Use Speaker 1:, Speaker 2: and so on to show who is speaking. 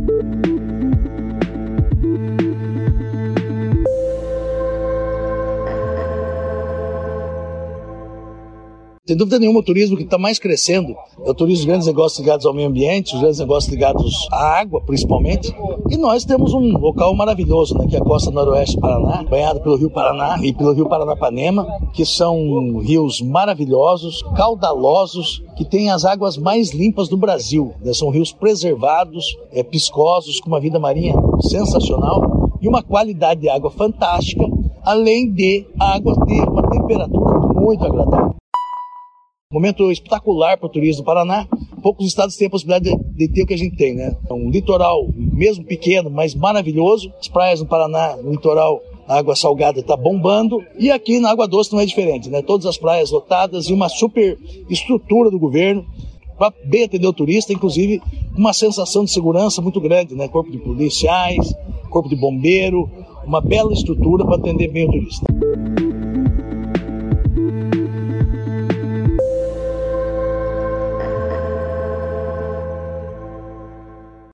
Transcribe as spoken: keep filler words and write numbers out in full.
Speaker 1: Sem dúvida nenhuma, o turismo que está mais crescendo é o turismo de grandes negócios ligados ao meio ambiente, os grandes negócios ligados à água, principalmente. E nós temos um local maravilhoso, né, que é a costa noroeste do Paraná, banhado pelo Rio Paraná e pelo Rio Paranapanema, que são rios maravilhosos, caudalosos, que têm as águas mais limpas do Brasil, né? São rios preservados, é, piscosos, com uma vida marinha sensacional e uma qualidade de água fantástica, além de a água ter uma temperatura muito agradável. Momento espetacular para o turismo do Paraná. Poucos estados têm a possibilidade de, de ter o que a gente tem, né? Um litoral, mesmo pequeno, mas maravilhoso. As praias no Paraná, no litoral, a água salgada está bombando. E aqui na Água Doce não é diferente, né? Todas as praias lotadas e uma super estrutura do governo para bem atender o turista, inclusive uma sensação de segurança muito grande, né? Corpo de policiais, corpo de bombeiro, uma bela estrutura para atender bem o turista.